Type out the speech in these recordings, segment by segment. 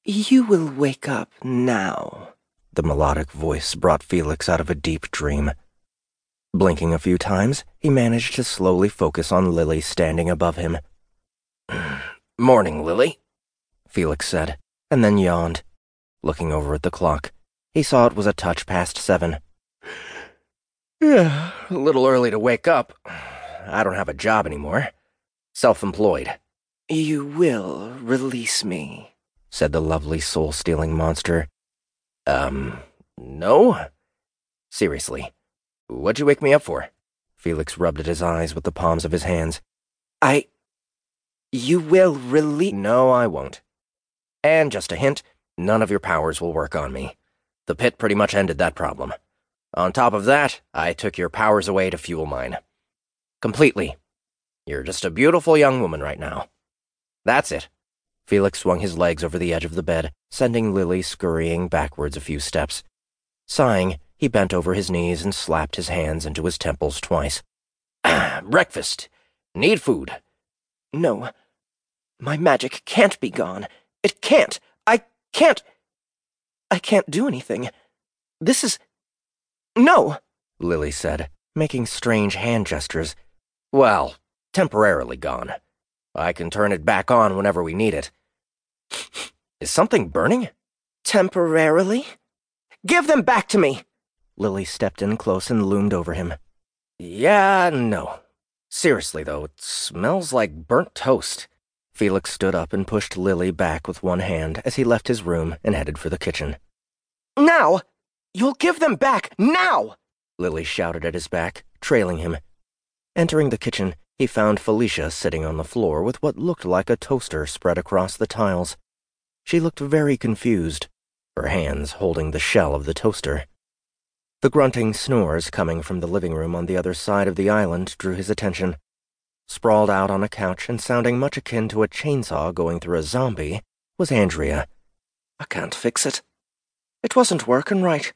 You will wake up now. The melodic voice brought Felix out of a deep dream. Blinking a few times, he managed to slowly focus on Lily standing above him. "Morning, Lily," Felix said, and then yawned. Looking over at the clock, he saw it was a touch past 7. "Yeah, a little early to wake up. I don't have a job anymore. Self-employed." "You will release me," said the lovely soul-stealing monster. No? Seriously, what'd you wake me up for?" Felix rubbed at his eyes with the palms of his hands. You will release— "No, I won't. And just a hint, none of your powers will work on me. The pit pretty much ended that problem. On top of that, I took your powers away to fuel mine. Completely. You're just a beautiful young woman right now. That's it." Felix swung his legs over the edge of the bed, sending Lily scurrying backwards a few steps. Sighing, he bent over his knees and slapped his hands into his temples twice. "Breakfast. Need food." "No. My magic can't be gone. It can't. I can't do anything. This is— No!" Lily said, making strange hand gestures. "Well, temporarily gone. I can turn it back on whenever we need it. Is something burning?" "Temporarily? Give them back to me!" Lily stepped in close and loomed over him. "Yeah, no. Seriously, though, it smells like burnt toast." Felix stood up and pushed Lily back with one hand as he left his room and headed for the kitchen. "Now! You'll give them back, now!" Lily shouted at his back, trailing him. Entering the kitchen, he found Felicia sitting on the floor with what looked like a toaster spread across the tiles. She looked very confused, her hands holding the shell of the toaster. The grunting snores coming from the living room on the other side of the island drew his attention. Sprawled out on a couch and sounding much akin to a chainsaw going through a zombie was Andrea. "I can't fix it. It wasn't working right.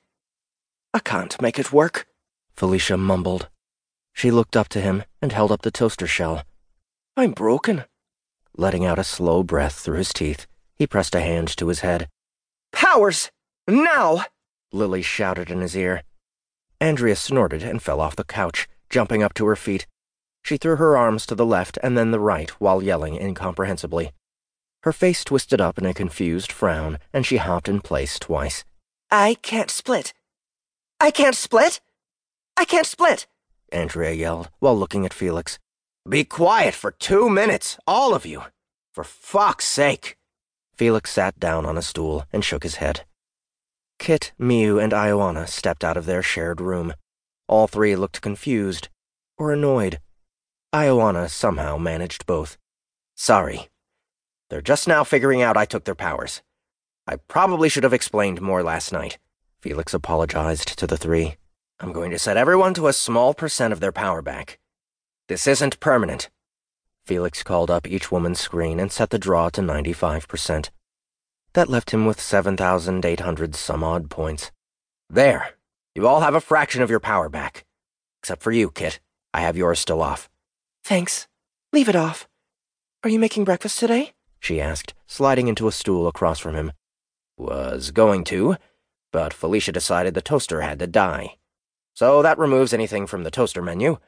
I can't make it work," Felicia mumbled. She looked up to him and held up the toaster shell. "I'm broken." Letting out a slow breath through his teeth, he pressed a hand to his head. "Powers! Now!" Lily shouted in his ear. Andrea snorted and fell off the couch, jumping up to her feet. She threw her arms to the left and then the right while yelling incomprehensibly. Her face twisted up in a confused frown, and she hopped in place twice. "I can't split. I can't split! I can't split!" Andrea yelled while looking at Felix. "Be quiet for 2 minutes, all of you! For fuck's sake!" Felix sat down on a stool and shook his head. Kit, Miu, and Ioana stepped out of their shared room. All three looked confused or annoyed. Ioana somehow managed both. "Sorry. They're just now figuring out I took their powers. I probably should have explained more last night," Felix apologized to the three. "I'm going to set everyone to a small % of their power back. This isn't permanent." Felix called up each woman's screen and set the draw to 95%. That left him with 7,800 some odd points. "There. You all have a fraction of your power back. Except for you, Kit. I have yours still off." "Thanks. Leave it off. Are you making breakfast today?" she asked, sliding into a stool across from him. "Was going to, but Felicia decided the toaster had to die. So that removes anything from the toaster menu."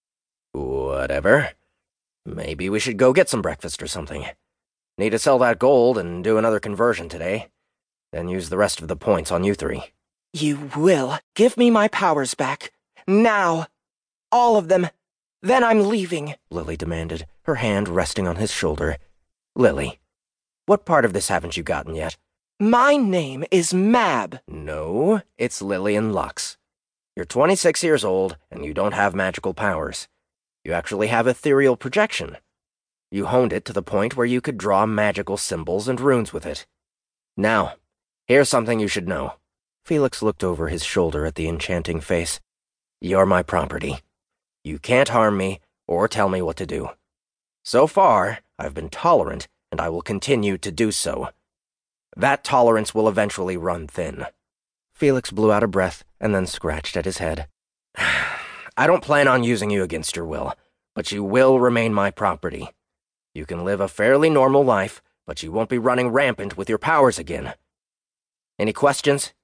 "Whatever. Maybe we should go get some breakfast or something. Need to sell that gold and do another conversion today. Then use the rest of the points on you three." "You will give me my powers back. Now. All of them. Then I'm leaving," Lily demanded, her hand resting on his shoulder. "Lily, what part of this haven't you gotten yet?" "My name is Mab." "No, it's Lillian Lux. You're 26 years old, and you don't have magical powers. You actually have ethereal projection. You honed it to the point where you could draw magical symbols and runes with it. Now, here's something you should know." Felix looked over his shoulder at the enchanting face. "You're my property. You can't harm me or tell me what to do. So far, I've been tolerant, and I will continue to do so. That tolerance will eventually run thin." Felix blew out a breath and then scratched at his head. "I don't plan on using you against your will, but you will remain my property. You can live a fairly normal life, but you won't be running rampant with your powers again. Any questions?